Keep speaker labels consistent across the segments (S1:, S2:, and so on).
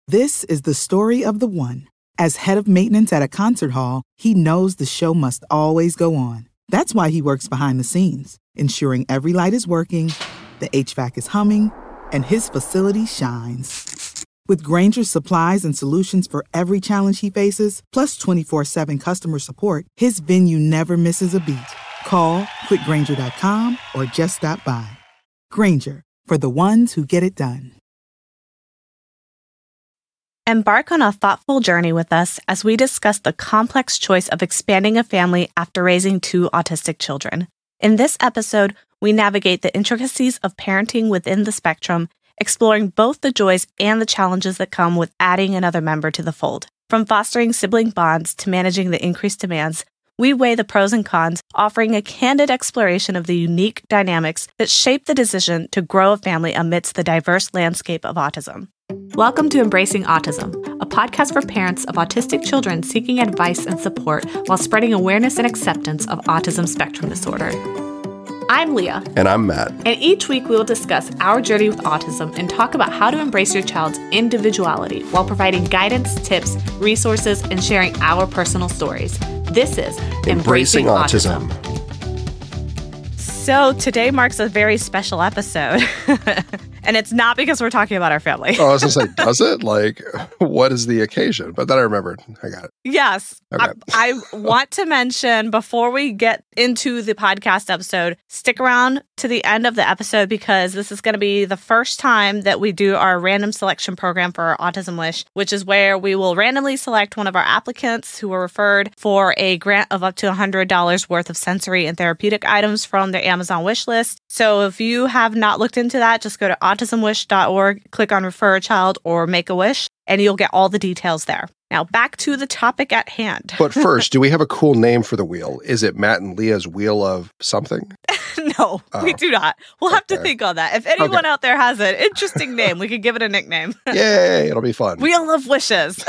S1: This is the story of the one. As head of maintenance at a concert hall, he knows the show must always go on. That's why he works behind the scenes, ensuring every light is working, the HVAC is humming, and his facility shines. With Grainger's supplies and solutions for every challenge he faces, plus 24/7 customer support, his venue never misses a beat. Call quickgrainger.com or just stop by. Grainger, for the ones who get it done.
S2: Embark on a thoughtful journey with us as we discuss the complex choice of expanding a family after raising two autistic children. In this episode, we navigate the intricacies of parenting within the spectrum, exploring both the joys and the challenges that come with adding another member to the fold. From fostering sibling bonds to managing the increased demands, we weigh the pros and cons, offering a candid exploration of the unique dynamics that shape the decision to grow a family amidst the diverse landscape of autism. Welcome to Embracing Autism, a podcast for parents of autistic children seeking advice and support while spreading awareness and acceptance of autism spectrum disorder. I'm Leah.
S3: And I'm Matt.
S2: And each week we will discuss our journey with autism and talk about how to embrace your child's individuality while providing guidance, tips, resources, and sharing our personal stories. This is Embracing Autism. So today marks a very special episode. And it's not because we're talking about our family.
S3: Oh, I was going to say, does it? Like, what is the occasion? But then I remembered. I got it.
S2: Yes.
S3: Okay.
S2: I want to mention, before we get into the podcast episode, stick around to the end of the episode because this is going to be the first time that we do our random selection program for our Autism Wish, which is where we will randomly select one of our applicants who were referred for a grant of up to $100 worth of sensory and therapeutic items from their Amazon wish list. So if you have not looked into that, just go to autismwish.org, click on Refer a Child or Make a Wish, and you'll get all the details there. Now, back to the topic at hand.
S3: But first, do we have a cool name for the wheel? Is it Matt and Leah's Wheel of something?
S2: No, we do not. We'll have to think on that. If anyone out there has an interesting name, we could give it a nickname.
S3: Yay, it'll be fun.
S2: Wheel of Wishes.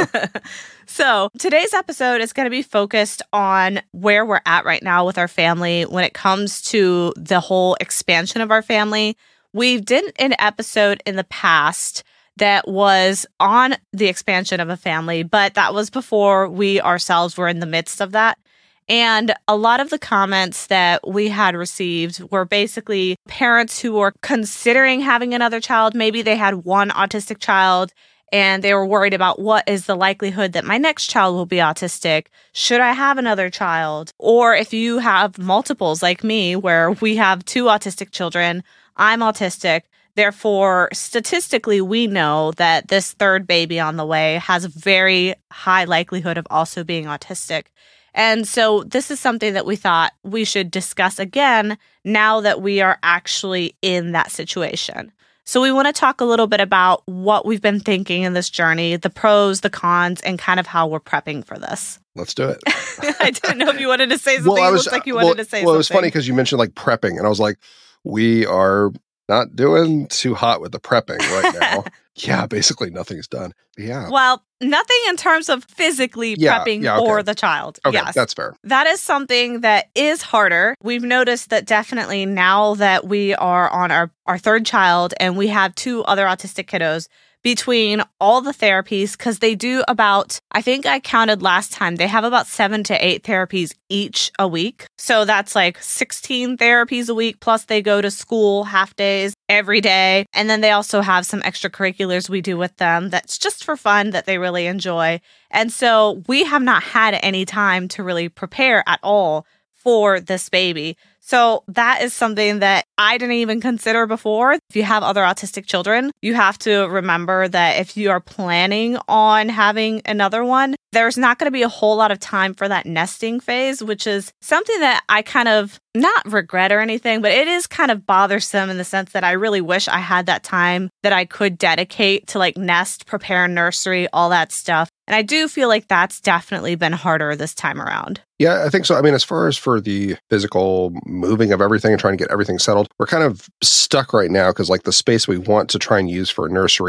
S2: So today's episode is going to be focused on where we're at right now with our family when it comes to the whole expansion of our family. We did an episode in the past that was on the expansion of a family, but that was before we ourselves were in the midst of that. And a lot of the comments that we had received were basically parents who were considering having another child. Maybe they had one autistic child and they were worried about what is the likelihood that my next child will be autistic? Should I have another child? Or if you have multiples like me, where we have two autistic children, I'm autistic. Therefore, statistically, we know that this third baby on the way has a very high likelihood of also being autistic. And so this is something that we thought we should discuss again now that we are actually in that situation. So we want to talk a little bit about what we've been thinking in this journey, the pros, the cons, and kind of how we're prepping for this.
S3: Let's do it.
S2: I didn't know if you wanted to say something. It looked like you wanted to say something.
S3: Well, it was funny because you mentioned like prepping, and I was like, we are not doing too hot with the prepping right now. Yeah, basically nothing's done. Yeah.
S2: Well, nothing in terms of physically prepping for the child.
S3: Okay,
S2: yes.
S3: That's fair.
S2: That is something that is harder. We've noticed that definitely now that we are on our third child and we have two other autistic kiddos, between all the therapies, because they do about, I think I counted last time, they have about 7 to 8 therapies each a week. So that's like 16 therapies a week, plus they go to school half days every day. And then they also have some extracurriculars we do with them that's just for fun that they really enjoy. And so we have not had any time to really prepare at all for this baby. So that is something that I didn't even consider before. If you have other autistic children, you have to remember that if you are planning on having another one, there's not going to be a whole lot of time for that nesting phase, which is something that I kind of not regret or anything, but it is kind of bothersome in the sense that I really wish I had that time that I could dedicate to like nest, prepare nursery, all that stuff. And I do feel like that's definitely been harder this time around.
S3: Yeah, I think so. I mean, as far as for the physical moving of everything and trying to get everything settled, we're kind of stuck right now because like the space we want to try and use for a nursery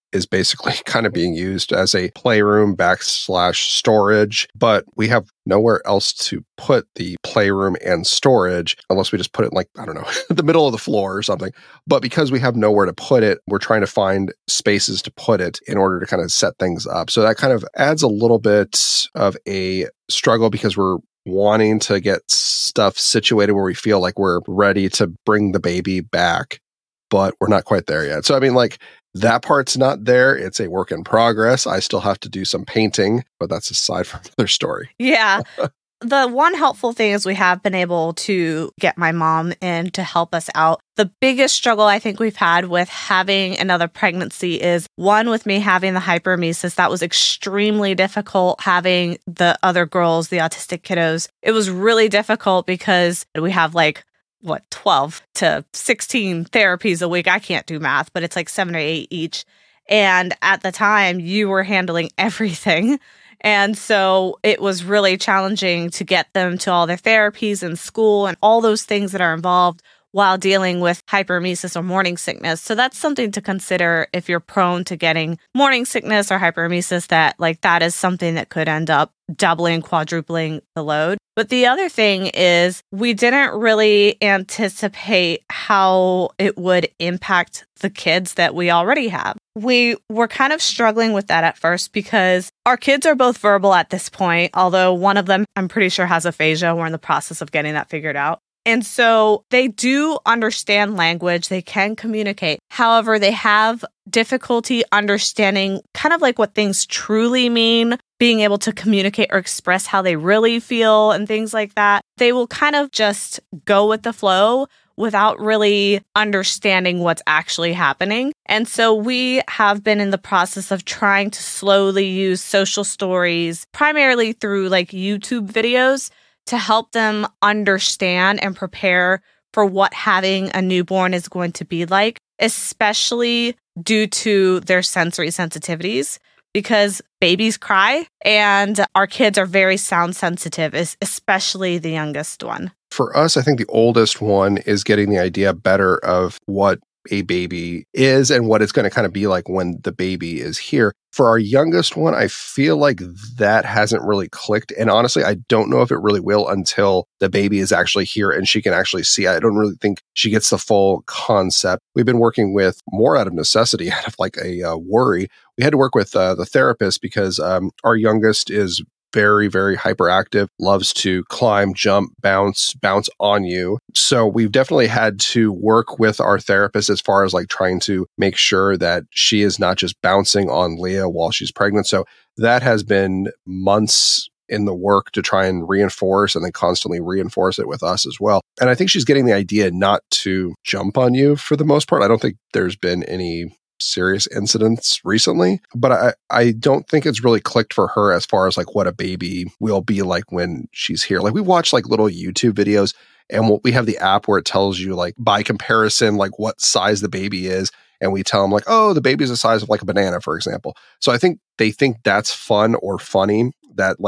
S3: is basically kind of being used as a playroom /storage, but we have nowhere else to put the playroom and storage unless we just put it in, like, I don't know, the middle of the floor or something. But because we have nowhere to put it, we're trying to find spaces to put it in order to kind of set things up. So that kind of adds a little bit of a struggle because we're wanting to get stuff situated where we feel like we're ready to bring the baby back, but we're not quite there yet. So, I mean, like, that part's not there. It's a work in progress. I still have to do some painting, but that's aside from another story.
S2: Yeah. The one helpful thing is we have been able to get my mom in to help us out. The biggest struggle I think we've had with having another pregnancy is, one, with me having the hyperemesis. That was extremely difficult having the other girls, the autistic kiddos. It was really difficult because we have 12 to 16 therapies a week. I can't do math, but it's like 7 or 8 each. And at the time, you were handling everything. And so it was really challenging to get them to all their therapies in school and all those things that are involved while dealing with hyperemesis or morning sickness. So that's something to consider if you're prone to getting morning sickness or hyperemesis, that is something that could end up doubling, quadrupling the load. But the other thing is we didn't really anticipate how it would impact the kids that we already have. We were kind of struggling with that at first because our kids are both verbal at this point, although one of them, I'm pretty sure, has aphasia. We're in the process of getting that figured out. And so they do understand language. They can communicate. However, they have difficulty understanding kind of like what things truly mean, being able to communicate or express how they really feel and things like that. They will kind of just go with the flow without really understanding what's actually happening. And so we have been in the process of trying to slowly use social stories, primarily through YouTube videos, to help them understand and prepare for what having a newborn is going to be like, especially due to their sensory sensitivities, because babies cry and our kids are very sound sensitive, especially the youngest one.
S3: For us, I think the oldest one is getting the idea better of what a baby is and what it's going to kind of be like when the baby is here. For our youngest one, I feel like that hasn't really clicked. And honestly, I don't know if it really will until the baby is actually here and she can actually see. I don't really think she gets the full concept. We've been working with, more out of necessity, out of a worry. We had to work with the therapist because our youngest is very, very hyperactive, loves to climb, jump, bounce on you. So we've definitely had to work with our therapist as far as trying to make sure that she is not just bouncing on Leah while she's pregnant. So that has been months in the work to try and reinforce and then constantly reinforce it with us as well. And I think she's getting the idea not to jump on you for the most part. I don't think there's been any serious incidents recently, but I don't think it's really clicked for her as far as what a baby will be like when she's here. We watch little YouTube videos and we have the app where it tells you by comparison what size the baby is, and we tell them oh, the baby's the size of a banana, for example. So I think they think that's fun or funny, that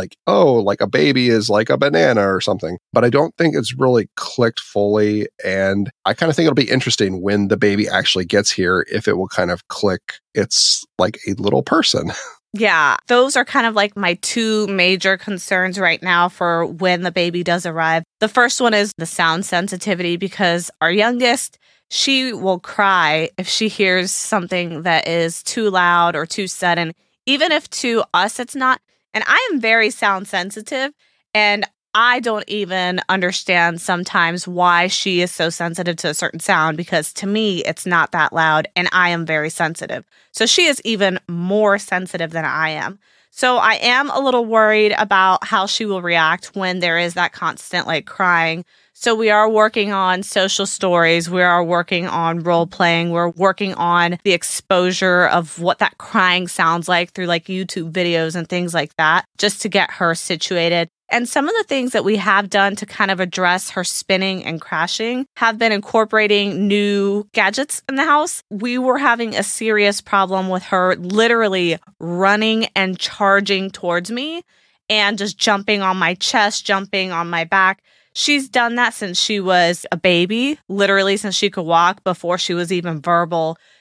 S3: a baby is like a banana or something. But I don't think it's really clicked fully. And I kind of think it'll be interesting when the baby actually gets here, if it will kind of click. It's like a little person.
S2: Yeah, those are kind of my two major concerns right now for when the baby does arrive. The first one is the sound sensitivity, because our youngest, she will cry if she hears something that is too loud or too sudden, even if to us it's not. And I am very sound sensitive, and I don't even understand sometimes why she is so sensitive to a certain sound, because to me, it's not that loud, and I am very sensitive. So she is even more sensitive than I am. So I am a little worried about how she will react when there is that constant crying. So we are working on social stories. We are working on role playing. We're working on the exposure of what that crying sounds like through YouTube videos and things like that, just to get her situated. And some of the things that we have done to kind of address her spinning and crashing have been incorporating new gadgets in the house. We were having a serious problem with her literally running and charging towards me and just jumping on my chest, jumping on my back. She's done that since she was a baby, literally since she could walk, before she was even verbal.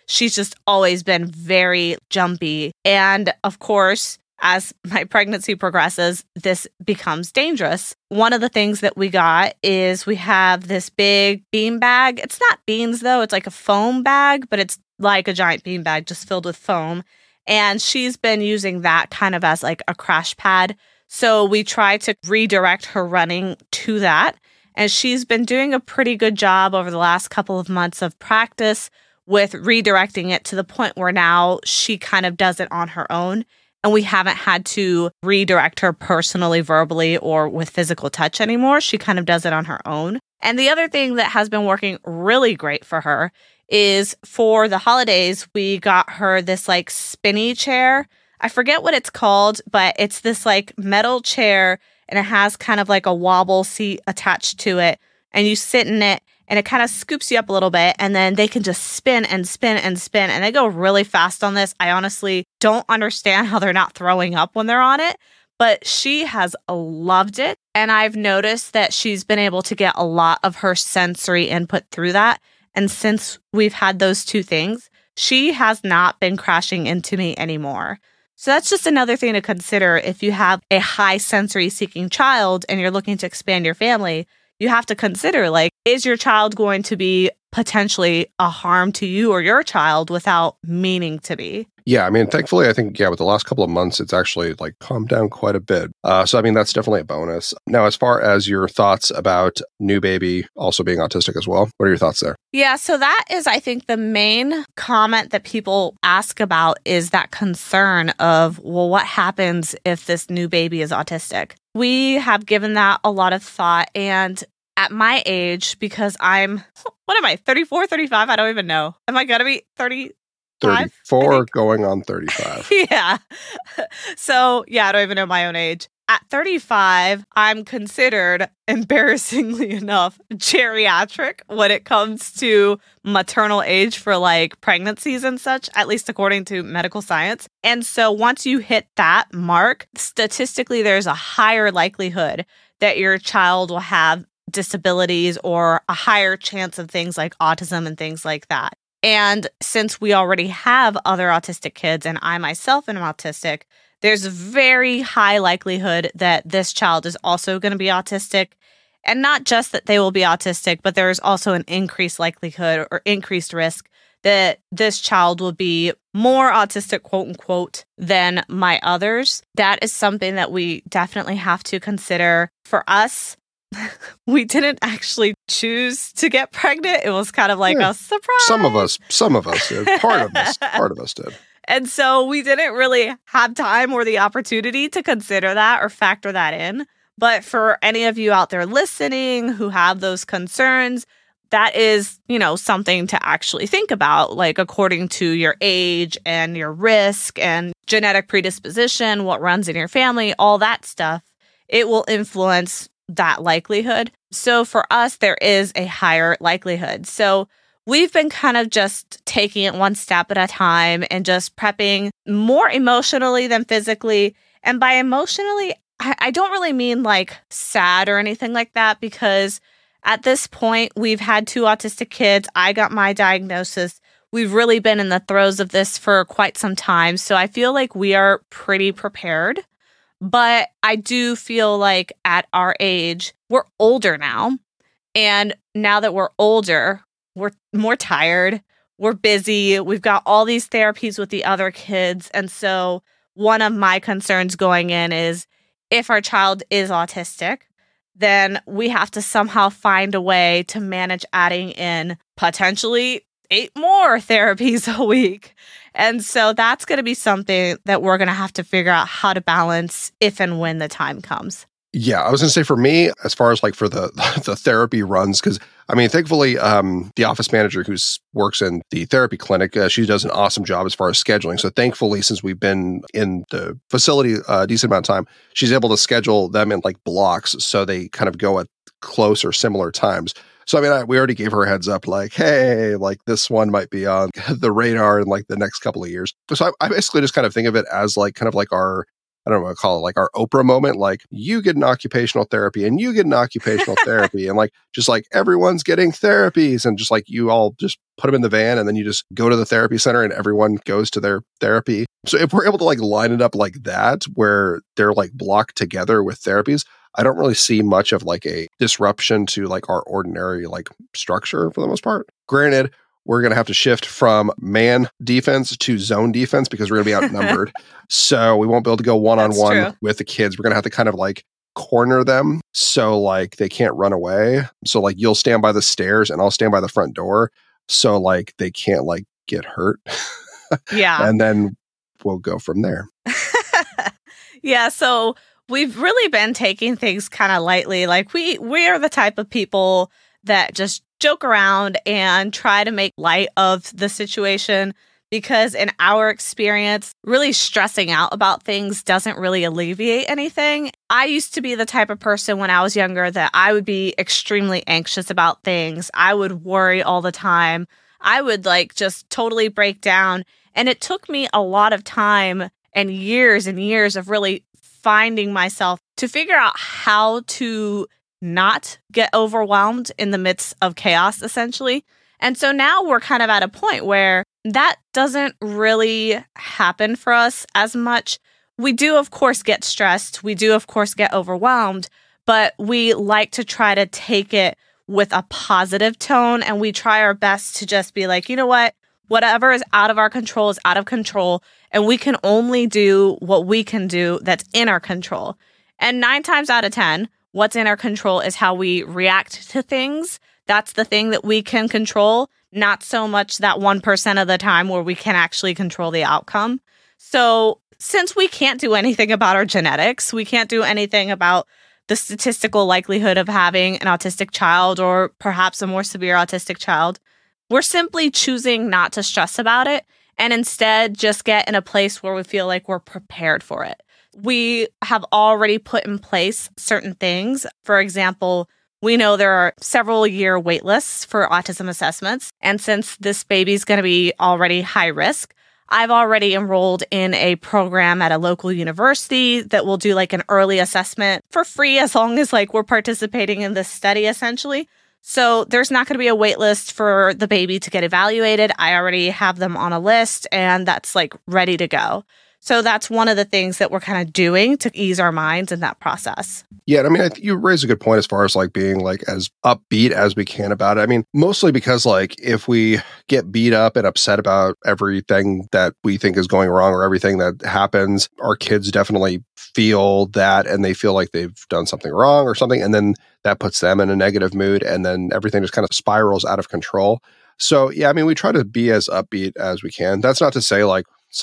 S2: she's just always been very jumpy. And of course, as my pregnancy progresses, this becomes dangerous. One of the things that we got is we have this big bean bag. It's not beans though, it's like a foam bag, but it's like a giant bean bag just filled with foam. And she's been using that kind of as like a crash pad. So we try to redirect her running to that. And she's been doing a pretty good job over the last couple of months of practice with redirecting it to the point where now she kind of does it on her own. And we haven't had to redirect her personally, verbally, or with physical touch anymore. She kind of does it on her own. And the other thing that has been working really great for her is for the holidays, we got her this like spinny chair. I forget what it's called, but it's this like metal chair and it has kind of like a wobble seat attached to it. And you sit in it and it kind of scoops you up a little bit. And then they can just spin and spin and spin. And they go really fast on this. I honestly don't understand how they're not throwing up when they're on it. But she has loved it. And I've noticed that she's been able to get a lot of her sensory input through that. And since we've had those two things, she has not been crashing into me anymore. So that's just another thing to consider if you have a high sensory seeking child and you're looking to expand your family. You have to consider, like, is your child going to be potentially a harm to you or your child without meaning to be?
S3: Yeah, I mean, thankfully, I think, with the last couple of months, it's actually like calmed down quite a bit. So, I mean, that's definitely a bonus. Now, as far as your thoughts about new baby also being autistic as well, what are your thoughts there?
S2: Yeah, so that is, I think, the main comment that people ask about is that concern of, well, what happens if this new baby is autistic? We have given that a lot of thought. And at my age, because I'm, what am I, 34, 35? I don't even know. Am I going to be 30?
S3: 34 going on 35.
S2: Yeah. So, yeah, I don't even know my own age. At 35, I'm considered, embarrassingly enough, geriatric when it comes to maternal age for like pregnancies and such, at least according to medical science. And so once you hit that mark, statistically, there's a higher likelihood that your child will have disabilities or a higher chance of things like autism and things like that. And since we already have other autistic kids and I myself am autistic, there's a very high likelihood that this child is also going to be autistic. And not just that they will be autistic, but there's also an increased likelihood or increased risk that this child will be more autistic, quote unquote, than my others. That is something that we definitely have to consider. For us, we didn't actually choose to get pregnant. It was kind of like a surprise.
S3: Some of us did. Part of us did.
S2: And so we didn't really have time or the opportunity to consider that or factor that in. But for any of you out there listening who have those concerns, that is, something to actually think about, like according to your age and your risk and genetic predisposition, what runs in your family, all that stuff. It will influence that likelihood. So for us, there is a higher likelihood. So we've been kind of just taking it one step at a time and just prepping more emotionally than physically. And by emotionally, I don't really mean like sad or anything like that, because at this point, we've had 2 autistic kids. I got my diagnosis. We've really been in the throes of this for quite some time. So I feel like we are pretty prepared. But I do feel like at our age, we're older now. And now that we're older, we're more tired. We're busy. We've got all these therapies with the other kids. And so one of my concerns going in is if our child is autistic, then we have to somehow find a way to manage adding in potentially 8 more therapies a week. And so that's going to be something that we're going to have to figure out how to balance if and when the time comes.
S3: Yeah, I was going to say for me, as far as like for the therapy runs, because I mean, thankfully, the office manager who works in the therapy clinic, she does an awesome job as far as scheduling. So thankfully, since we've been in the facility a decent amount of time, she's able to schedule them in like blocks so they kind of go at close or similar times. So, I mean, we already gave her a heads up, like, hey, like this one might be on the radar in like the next couple of years. So I basically just kind of think of it as like kind of like our I don't know what to call it, like our Oprah moment, like you get an occupational therapy and you get an occupational therapy. And like, just like everyone's getting therapies and just like you all just put them in the van and then you just go to the therapy center and everyone goes to their therapy. So if we're able to like line it up like that, where they're like blocked together with therapies, I don't really see much of like a disruption to like our ordinary like structure for the most part. Granted, we're going to have to shift from man defense to zone defense because we're going to be outnumbered. So we won't be able to go one-on-one with the kids. We're going to have to kind of like corner them so like they can't run away. So like you'll stand by the stairs and I'll stand by the front door. So like they can't like get hurt.
S2: Yeah.
S3: And then we'll go from there.
S2: Yeah. So we've really been taking things kind of lightly. Like we are the type of people that just joke around and try to make light of the situation because in our experience, really stressing out about things doesn't really alleviate anything. I used to be the type of person when I was younger that I would be extremely anxious about things. I would worry all the time. I would like just totally break down. And it took me a lot of time and years of really finding myself to figure out how to not get overwhelmed in the midst of chaos, essentially. And so now we're kind of at a point where that doesn't really happen for us as much. We do, of course, get stressed. We do, of course, get overwhelmed, but we like to try to take it with a positive tone. And we try our best to just be like, you know what? Whatever is out of our control is out of control. And we can only do what we can do that's in our control. And 9 times out of 10, what's in our control is how we react to things. That's the thing that we can control, not so much that 1% of the time where we can actually control the outcome. So since we can't do anything about our genetics, we can't do anything about the statistical likelihood of having an autistic child or perhaps a more severe autistic child, we're simply choosing not to stress about it and instead just get in a place where we feel like we're prepared for it. We have already put in place certain things. For example, we know there are several year wait lists for autism assessments. And since this baby's going to be already high risk, I've already enrolled in a program at a local university that will do like an early assessment for free as long as like we're participating in this study essentially. So there's not going to be a wait list for the baby to get evaluated. I already have them on a list and that's like ready to go. So that's one of the things that we're kind of doing to ease our minds in that process.
S3: Yeah, I mean, I think you raise a good point as far as like being like as upbeat as we can about it. I mean, mostly because like if we get beat up and upset about everything that we think is going wrong or everything that happens, our kids definitely feel that and they feel like they've done something wrong or something. And then that puts them in a negative mood and then everything just kind of spirals out of control. So, yeah, I mean, we try to be as upbeat as we can. That's not to say like,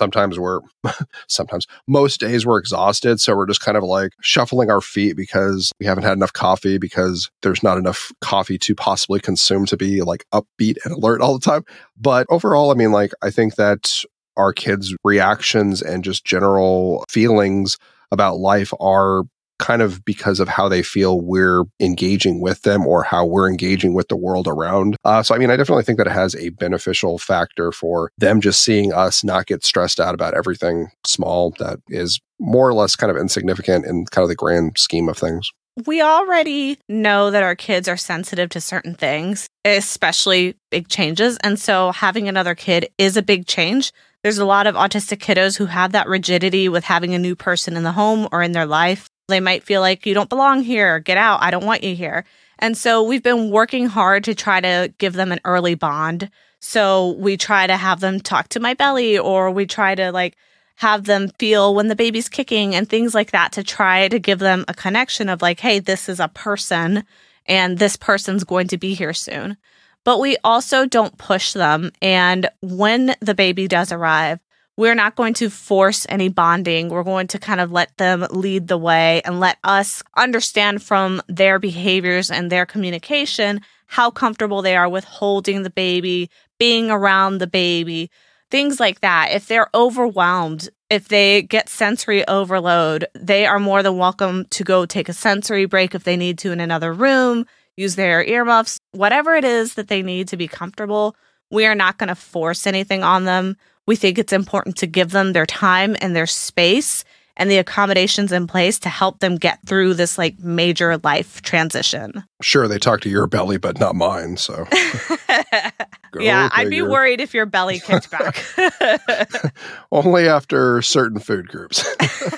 S3: most days we're exhausted. So we're just kind of like shuffling our feet because we haven't had enough coffee because there's not enough coffee to possibly consume to be like upbeat and alert all the time. But overall, I mean, like, I think that our kids' reactions and just general feelings about life are kind of because of how they feel we're engaging with them or how we're engaging with the world around. So, I mean, I definitely think that it has a beneficial factor for them just seeing us not get stressed out about everything small that is more or less kind of insignificant in kind of the grand scheme of things.
S2: We already know that our kids are sensitive to certain things, especially big changes. And so having another kid is a big change. There's a lot of autistic kiddos who have that rigidity with having a new person in the home or in their life. They might feel like you don't belong here, get out, I don't want you here. And so we've been working hard to try to give them an early bond. So we try to have them talk to my belly or we try to like have them feel when the baby's kicking and things like that to try to give them a connection of like, hey, this is a person and this person's going to be here soon. But we also don't push them. And when the baby does arrive, we're not going to force any bonding. We're going to kind of let them lead the way and let us understand from their behaviors and their communication how comfortable they are with holding the baby, being around the baby, things like that. If they're overwhelmed, if they get sensory overload, they are more than welcome to go take a sensory break if they need to in another room, use their earmuffs, whatever it is that they need to be comfortable. We are not going to force anything on them. We think it's important to give them their time and their space and the accommodations in place to help them get through this like major life transition.
S3: Sure, they talk to your belly, but not mine, so.
S2: Yeah, I'd be worried if your belly kicked back.
S3: Only after certain food groups.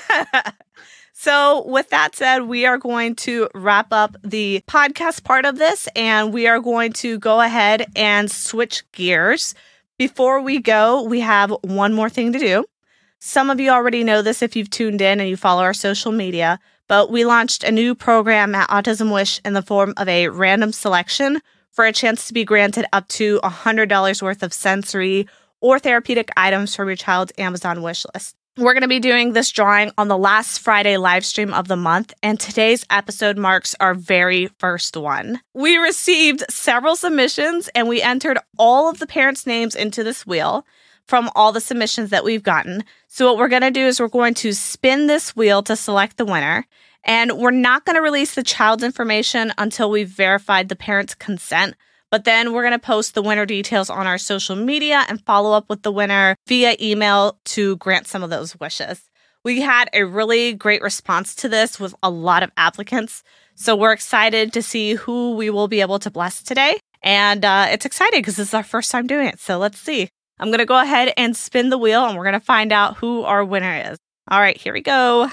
S2: So with that said, we are going to wrap up the podcast part of this, and we are going to go ahead and switch gears. Before we go, we have one more thing to do. Some of you already know this if you've tuned in and you follow our social media, but we launched a new program at Autism Wish in the form of a random selection for a chance to be granted up to $100 worth of sensory or therapeutic items from your child's Amazon wish list. We're going to be doing this drawing on the last Friday live stream of the month, and today's episode marks our very first one. We received several submissions, and we entered all of the parents' names into this wheel from all the submissions that we've gotten. So what we're going to do is we're going to spin this wheel to select the winner, and we're not going to release the child's information until we've verified the parent's consent. But then we're going to post the winner details on our social media and follow up with the winner via email to grant some of those wishes. We had a really great response to this with a lot of applicants. So we're excited to see who we will be able to bless today. And it's exciting because this is our first time doing it. So let's see. I'm going to go ahead and spin the wheel and we're going to find out who our winner is. All right, here we go.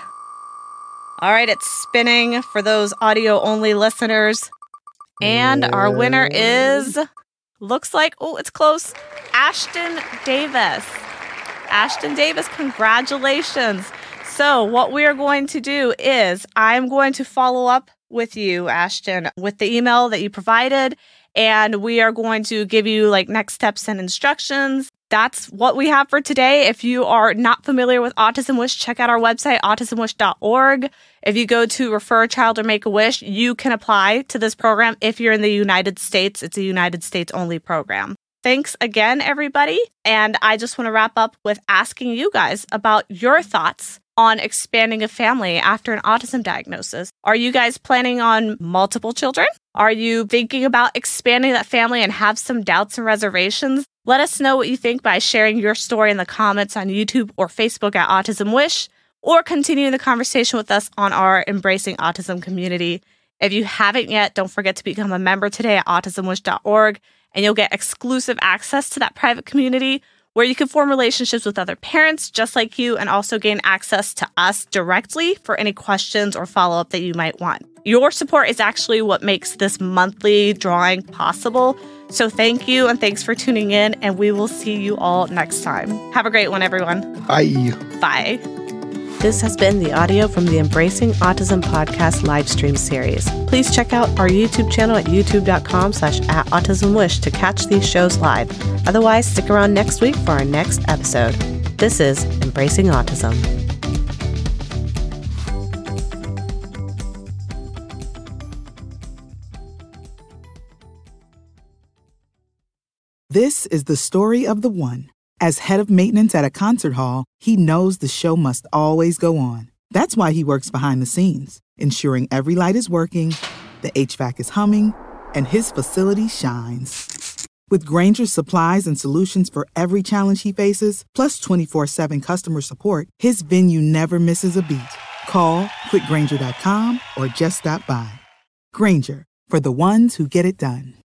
S2: All right, it's spinning for those audio only listeners. And our winner is, looks like, oh, it's close, Ashton Davis. Ashton Davis, congratulations. So what we are going to do is I'm going to follow up with you, Ashton, with the email that you provided, and we are going to give you like next steps and instructions. That's what we have for today. If you are not familiar with Autism Wish, check out our website, autismwish.org. If you go to Refer a Child or Make a Wish, you can apply to this program. If you're in the United States, it's a United States only program. Thanks again, everybody. And I just want to wrap up with asking you guys about your thoughts on expanding a family after an autism diagnosis. Are you guys planning on multiple children? Are you thinking about expanding that family and have some doubts and reservations? Let us know what you think by sharing your story in the comments on YouTube or Facebook at Autism Wish, or continuing the conversation with us on our Embracing Autism community. If you haven't yet, don't forget to become a member today at autismwish.org, and you'll get exclusive access to that private community where you can form relationships with other parents just like you and also gain access to us directly for any questions or follow-up that you might want. Your support is actually what makes this monthly drawing possible. So thank you, and thanks for tuning in, and we will see you all next time. Have a great one, everyone.
S3: Bye.
S2: Bye.
S4: This has been the audio from the Embracing Autism podcast live stream series. Please check out our YouTube channel at youtube.com/@autismwish to catch these shows live. Otherwise, stick around next week for our next episode. This is Embracing Autism.
S1: This is the story of the one. As head of maintenance at a concert hall, he knows the show must always go on. That's why he works behind the scenes, ensuring every light is working, the HVAC is humming, and his facility shines. With Grainger's supplies and solutions for every challenge he faces, plus 24/7 customer support, his venue never misses a beat. Call quickgrainger.com or just stop by. Grainger, for the ones who get it done.